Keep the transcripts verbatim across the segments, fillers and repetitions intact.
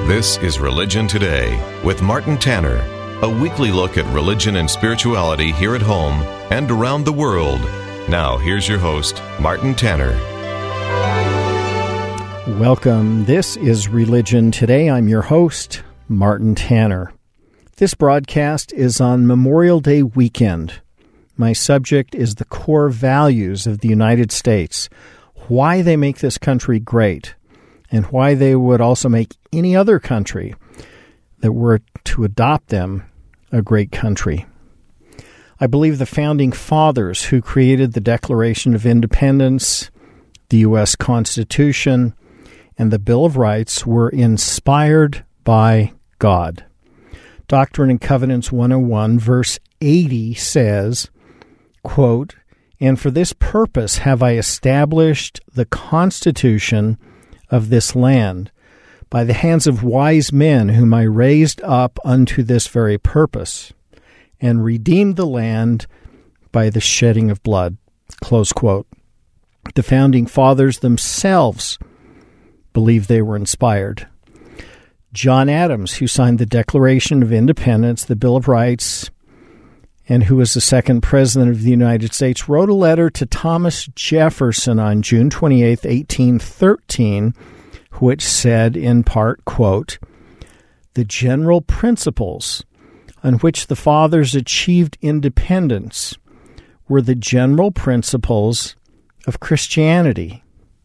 This is Religion Today with Martin Tanner, a weekly look at religion and spirituality here at home and around the world. Now, here's your host, Martin Tanner. Welcome. This is Religion Today. I'm your host, Martin Tanner. This broadcast is on Memorial Day weekend. My subject is the core values of the United States, why they make this country great, and why they would also make any other country that were to adopt them a great country. I believe the founding fathers who created the Declaration of Independence, the U S Constitution, and the Bill of Rights were inspired by God. Doctrine and Covenants one oh one, verse eighty says, quote, "And for this purpose have I established the Constitution of this land, by the hands of wise men whom I raised up unto this very purpose, and redeemed the land by the shedding of blood." Close quote. The founding fathers themselves believed they were inspired. John Adams, who signed the Declaration of Independence, the Bill of Rights, and who was the second president of the United States, wrote a letter to Thomas Jefferson on June twenty-eighth, eighteen thirteen, which said in part, quote, "The general principles on which the fathers achieved independence were the general principles of Christianity.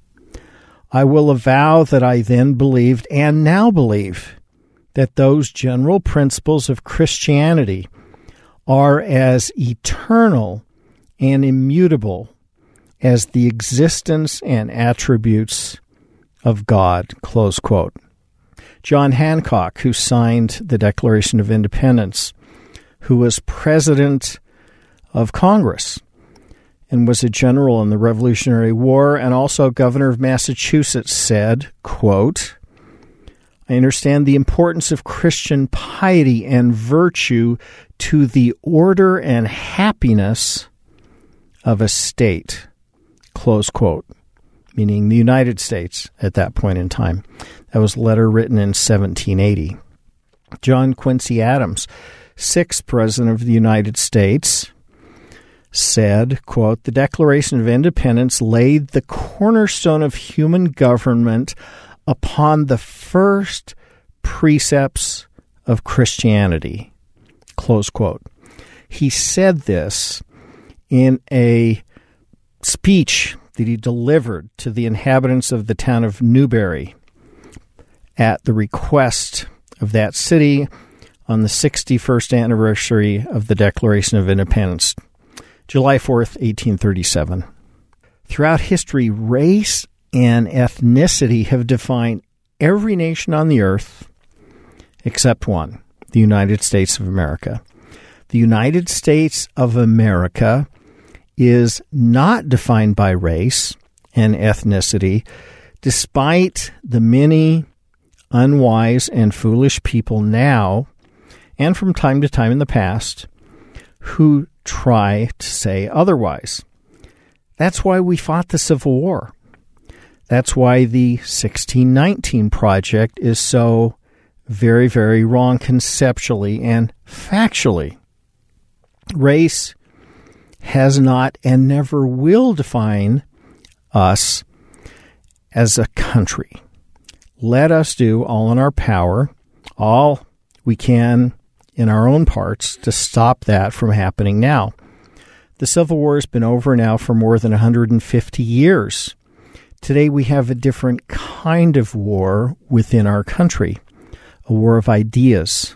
I will avow that I then believed and now believe that those general principles of Christianity are as eternal and immutable as the existence and attributes of God." Close quote. John Hancock, who signed the Declaration of Independence, who was president of Congress and was a general in the Revolutionary War and also governor of Massachusetts, said, quote, "I understand the importance of Christian piety and virtue to the order and happiness of a state." Close quote. Meaning the United States at that point in time. That was a letter written in seventeen eighty. John Quincy Adams, sixth President of the United States, said, quote, "The Declaration of Independence laid the cornerstone of human government upon the first precepts of Christianity." Close quote. He said this in a speech that he delivered to the inhabitants of the town of Newberry at the request of that city on the sixty-first anniversary of the Declaration of Independence, July fourth, eighteen thirty-seven. Throughout history, race and ethnicity have defined every nation on the earth except one, the United States of America. The United States of America is not defined by race and ethnicity, despite the many unwise and foolish people now, and from time to time in the past, who try to say otherwise. That's why we fought the Civil War. That's why the sixteen nineteen Project is so very, very wrong conceptually and factually. Race has not and never will define us as a country. Let us do all in our power, all we can in our own parts to stop that from happening now. The Civil War has been over now for more than one hundred fifty years. Today we have a different kind of war within our country, a war of ideas.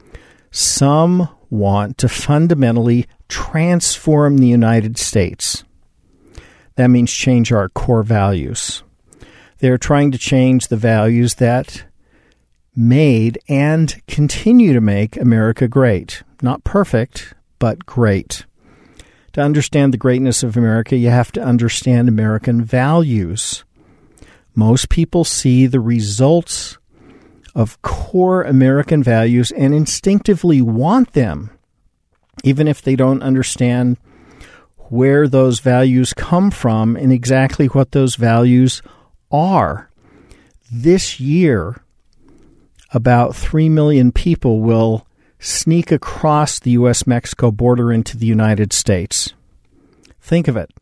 Some want to fundamentally transform the United States. That means change our core values. They're trying to change the values that made and continue to make America great. Not perfect, but great. To understand the greatness of America, you have to understand American values. Most people see the results of core American values and instinctively want them, even if they don't understand where those values come from and exactly what those values are. This year, about three million people will sneak across the U S Mexico border into the United States. Think of it.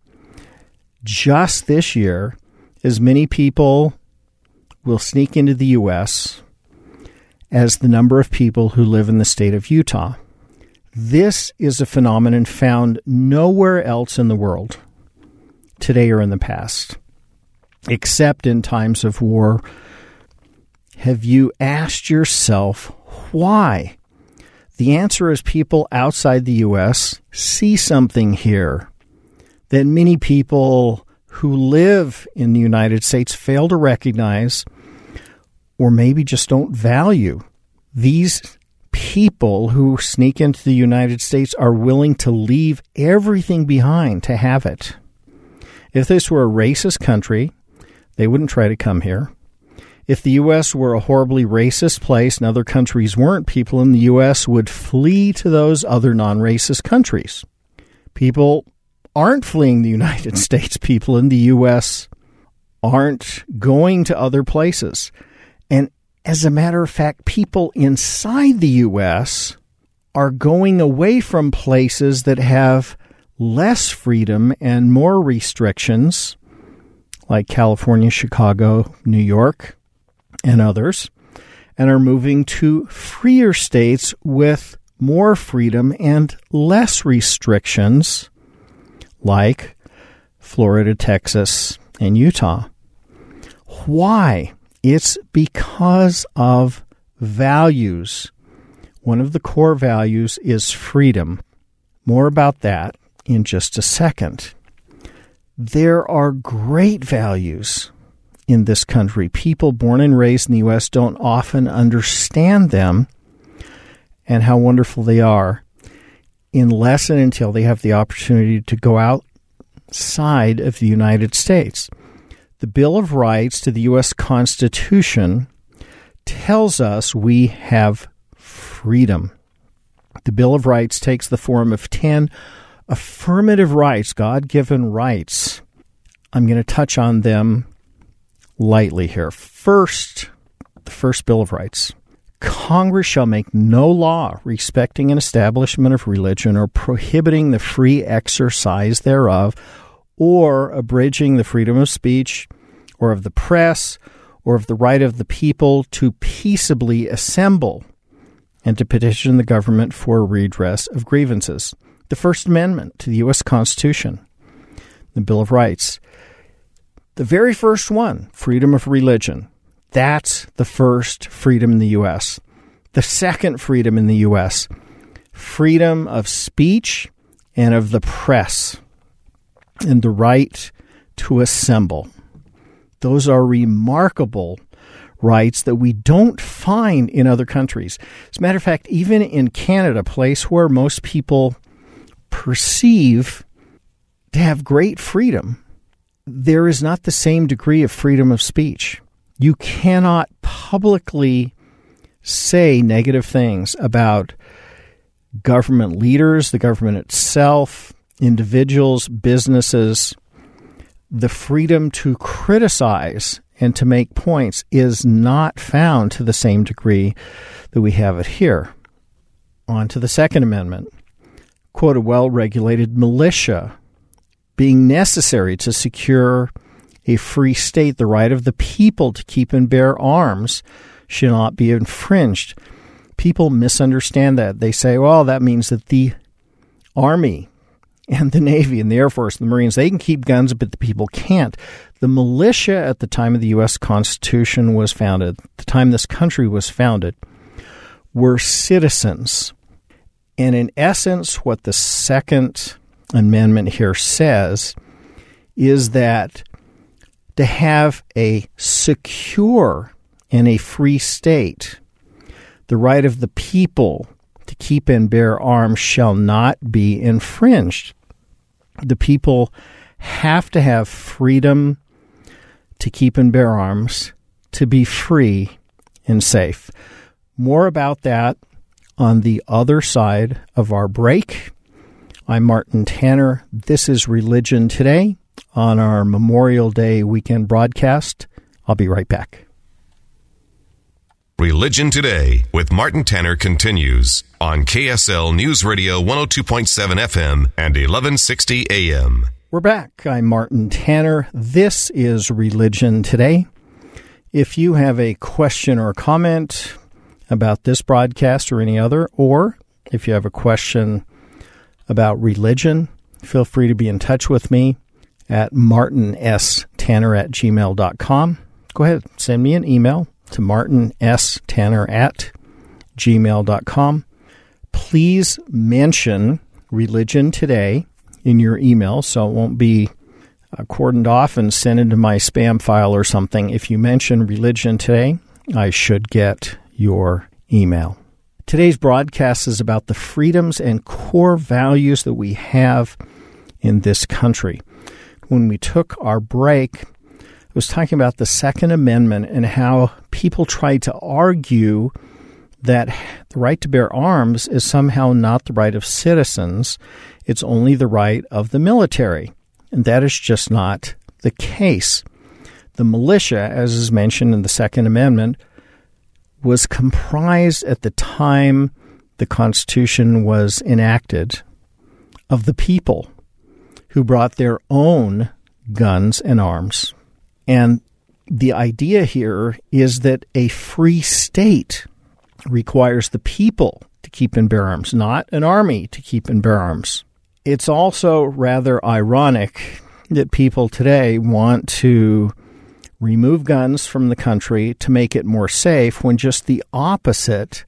Just this year, as many people will sneak into the U S as the number of people who live in the state of Utah. This is a phenomenon found nowhere else in the world, today or in the past, except in times of war. Have you asked yourself why? The answer is people outside the U S see something here that many people who live in the United States fail to recognize, or maybe just don't value. These people who sneak into the United States are willing to leave everything behind to have it. If this were a racist country, they wouldn't try to come here. If the U S were a horribly racist place and other countries weren't, people in the U S would flee to those other non-racist countries. People aren't fleeing the United States. People in the U S aren't going to other places. And as a matter of fact, people inside the U S are going away from places that have less freedom and more restrictions, like California, Chicago, New York, and others, and are moving to freer states with more freedom and less restrictions, like Florida, Texas, and Utah. Why? It's because of values. One of the core values is freedom. More about that in just a second. There are great values in this country. People born and raised in the U S don't often understand them and how wonderful they are unless and until they have the opportunity to go outside of the United States. The Bill of Rights to the U S Constitution tells us we have freedom. The Bill of Rights takes the form of ten affirmative rights, God-given rights. I'm going to touch on them lightly here. First, the first Bill of Rights. Congress shall make no law respecting an establishment of religion or prohibiting the free exercise thereof, or abridging the freedom of speech, or of the press, or of the right of the people to peaceably assemble and to petition the government for redress of grievances. The First Amendment to the U S Constitution, the Bill of Rights. The very first one, freedom of religion. That's the first freedom in the U S. The second freedom in the U S, freedom of speech and of the press, and the right to assemble. Those are remarkable rights that we don't find in other countries. As a matter of fact, even in Canada, a place where most people perceive to have great freedom, there is not the same degree of freedom of speech. You cannot publicly say negative things about government leaders, the government itself, individuals, businesses. The freedom to criticize and to make points is not found to the same degree that we have it here. On to the Second Amendment. Quote, a well-regulated militia being necessary to secure a free state, the right of the people to keep and bear arms should not be infringed. People misunderstand that. They say, well, that means that the Army and the Navy and the Air Force and the Marines, they can keep guns, but the people can't. The militia at the time of the U S Constitution was founded, the time this country was founded, were citizens. And in essence, what the Second Amendment here says is that to have a secure and a free state, the right of the people to keep and bear arms shall not be infringed. The people have to have freedom to keep and bear arms, to be free and safe. More about that on the other side of our break. I'm Martin Tanner. This is Religion Today on our Memorial Day weekend broadcast. I'll be right back. Religion Today with Martin Tanner continues on K S L News Radio one oh two point seven F M and eleven sixty A M. We're back. I'm Martin Tanner. This is Religion Today. If you have a question or comment about this broadcast or any other, or if you have a question about religion, feel free to be in touch with me at martinstanner at gmail dot com. Go ahead, send me an email to martinstanner at gmail dot com. Please mention Religion Today in your email so it won't be uh, cordoned off and sent into my spam file or something. If you mention Religion Today, I should get your email. Today's broadcast is about the freedoms and core values that we have in this country. When we took our break, I was talking about the Second Amendment and how people tried to argue that the right to bear arms is somehow not the right of citizens. It's only the right of the military. And that is just not the case. The militia, as is mentioned in the Second Amendment, was comprised at the time the Constitution was enacted of the people who brought their own guns and arms. And the idea here is that a free state requires the people to keep and bear arms, not an army to keep and bear arms. It's also rather ironic that people today want to remove guns from the country to make it more safe when just the opposite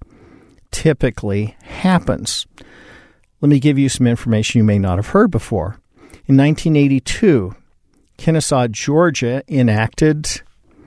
typically happens. Let me give you some information you may not have heard before. In nineteen eighty-two, Kennesaw, Georgia, enacted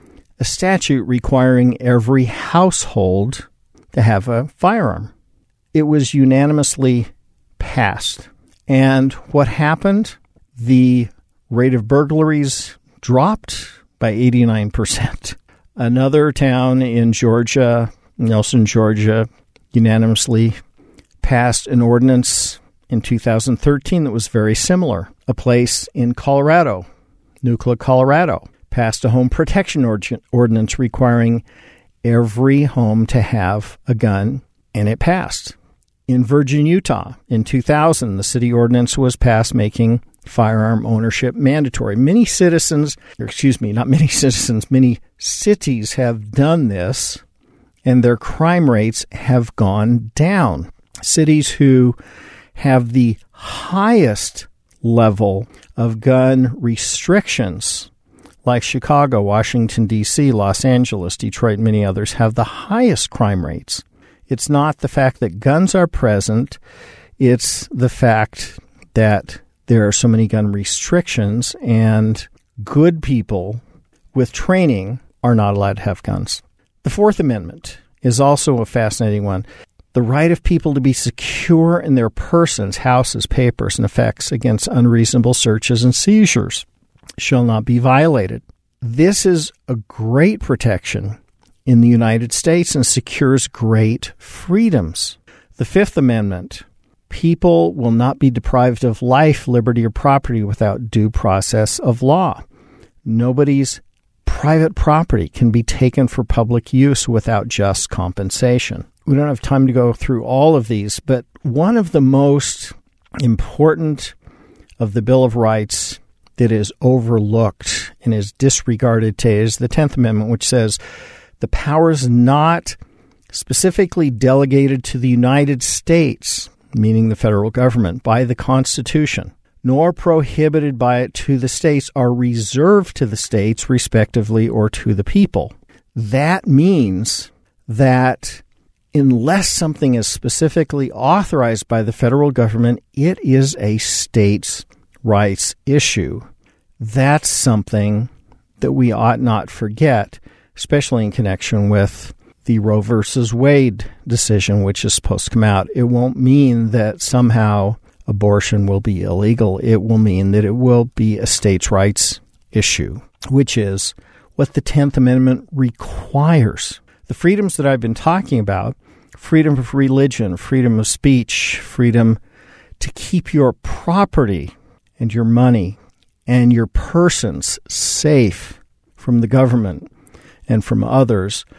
a statute requiring every household to have a firearm. It was unanimously passed. And what happened? The rate of burglaries dropped by eighty-nine percent. Another town in Georgia, Nelson, Georgia, unanimously passed an ordinance in two thousand thirteen that was very similar. A place in Colorado, Nucla, Colorado, passed a home protection ordinance requiring every home to have a gun, and it passed. In Virgin, Utah, in two thousand, the city ordinance was passed making firearm ownership mandatory. Many citizens, or excuse me, not many citizens, many cities have done this, and their crime rates have gone down. Cities who have the highest level of gun restrictions, like Chicago, Washington, D C, Los Angeles, Detroit, and many others, have the highest crime rates. It's not the fact that guns are present, it's the fact that there are so many gun restrictions and good people with training are not allowed to have guns. The Fourth Amendment is also a fascinating one. The right of people to be secure in their persons, houses, papers, and effects against unreasonable searches and seizures shall not be violated. This is a great protection in the United States and secures great freedoms. The Fifth Amendment, people will not be deprived of life, liberty, or property without due process of law. Nobody's private property can be taken for public use without just compensation. We don't have time to go through all of these, but one of the most important of the Bill of Rights that is overlooked and is disregarded today is the Tenth Amendment, which says the powers not specifically delegated to the United States, meaning the federal government, by the Constitution, nor prohibited by it to the states, are reserved to the states, respectively, or to the people. That means that unless something is specifically authorized by the federal government, it is a states' rights issue. That's something that we ought not forget, especially in connection with the Roe versus Wade decision, which is supposed to come out. It won't mean that somehow abortion will be illegal. It will mean that it will be a states' rights issue, which is what the Tenth Amendment requires. The freedoms that I've been talking about, freedom of religion, freedom of speech, freedom to keep your property and your money and your persons safe from the government and from others,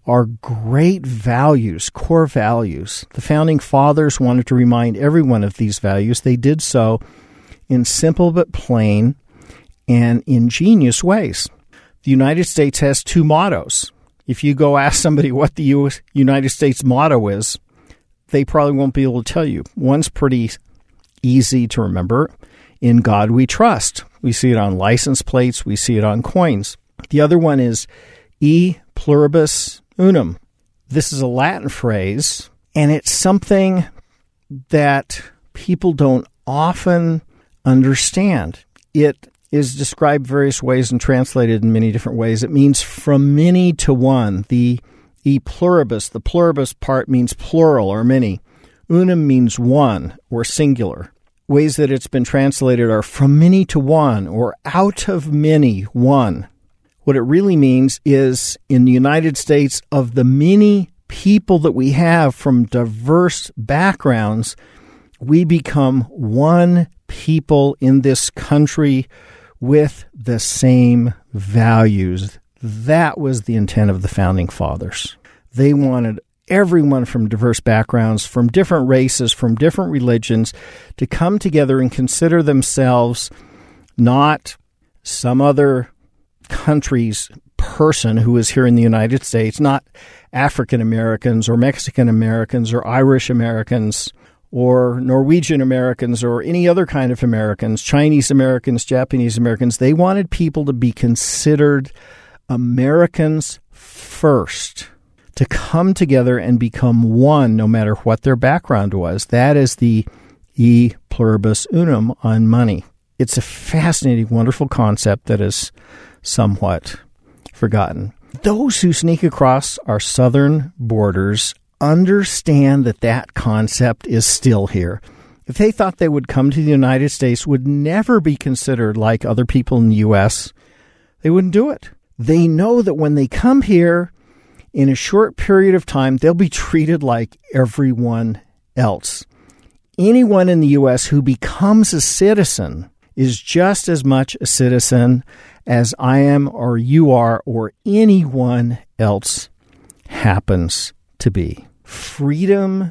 are great values, core values. The Founding Fathers wanted to remind everyone of these values. They did so in simple but plain and ingenious ways. The United States has two mottos. If you go ask somebody what the U S United States motto is, they probably won't be able to tell you. One's pretty easy to remember. In God we trust. We see it on license plates. We see it on coins. The other one is E pluribus unum. This is a Latin phrase, and it's something that people don't often understand. It is described various ways and translated in many different ways. It means from many to one. The e pluribus, the pluribus part means plural or many. Unum means one or singular. Ways that it's been translated are from many to one or out of many, one. What it really means is in the United States, of the many people that we have from diverse backgrounds, we become one people in this country with the same values. That was the intent of the Founding Fathers. They wanted everyone from diverse backgrounds, from different races, from different religions, to come together and consider themselves not some other country's person who is here in the United States, not African Americans or Mexican Americans or Irish Americans or Norwegian Americans or any other kind of Americans, Chinese Americans, Japanese Americans. They wanted people to be considered Americans first, to come together and become one no matter what their background was. That is the e pluribus unum on money. It's a fascinating, wonderful concept that is somewhat forgotten. Those who sneak across our southern borders understand that that concept is still here. If they thought they would come to the United States, would never be considered like other people in the U S, they wouldn't do it. They know that when they come here, in a short period of time, they'll be treated like everyone else. Anyone in the U S who becomes a citizen is just as much a citizen as I am or you are or anyone else happens to be. Freedom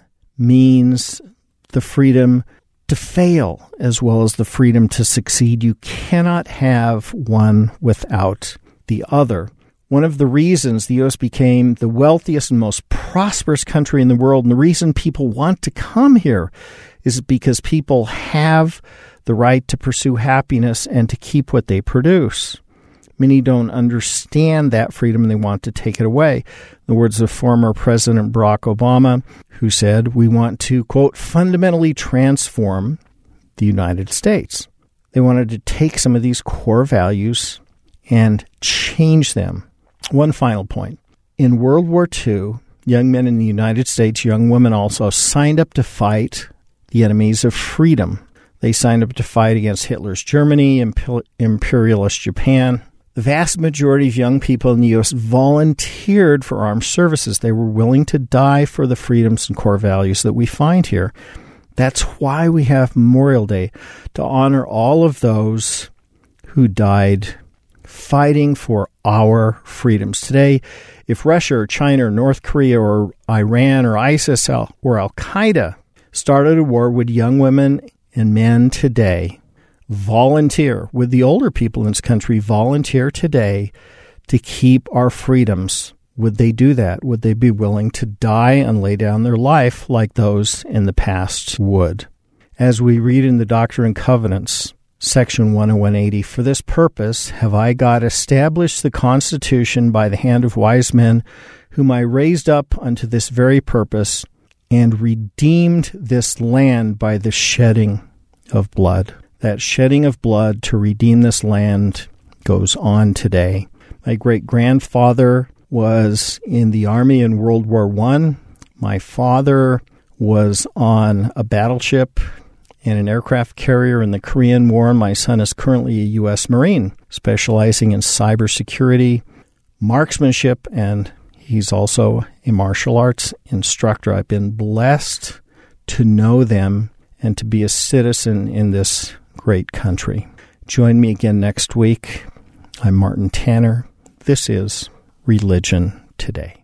means the freedom to fail as well as the freedom to succeed. You cannot have one without the other. One of the reasons the U S became the wealthiest and most prosperous country in the world, and the reason people want to come here, is because people have the right to pursue happiness and to keep what they produce. Many don't understand that freedom and they want to take it away. In the words of former President Barack Obama, who said, "We want to," quote, "fundamentally transform the United States." They wanted to take some of these core values and change them. One final point. In World War Two, young men in the United States, young women also, signed up to fight the enemies of freedom. They signed up to fight against Hitler's Germany, imperialist Japan. The vast majority of young people in the U S volunteered for armed services. They were willing to die for the freedoms and core values that we find here. That's why we have Memorial Day, to honor all of those who died fighting for our freedoms. Today, if Russia or China or North Korea or Iran or ISIS or Al-Qaeda started a war, would young women and men today volunteer, would the older people in this country volunteer today to keep our freedoms? Would they do that? Would they be willing to die and lay down their life like those in the past would? As we read in the Doctrine and Covenants, Section one oh one eighty, "For this purpose have I God established the Constitution by the hand of wise men, whom I raised up unto this very purpose, and redeemed this land by the shedding of blood." That shedding of blood to redeem this land goes on today. My great-grandfather was in the Army in World War One. My father was on a battleship and an aircraft carrier in the Korean War. My son is currently a U S Marine, specializing in cybersecurity, marksmanship, and he's also a martial arts instructor. I've been blessed to know them and to be a citizen in this great country. Join me again next week. I'm Martin Tanner. This is Religion Today.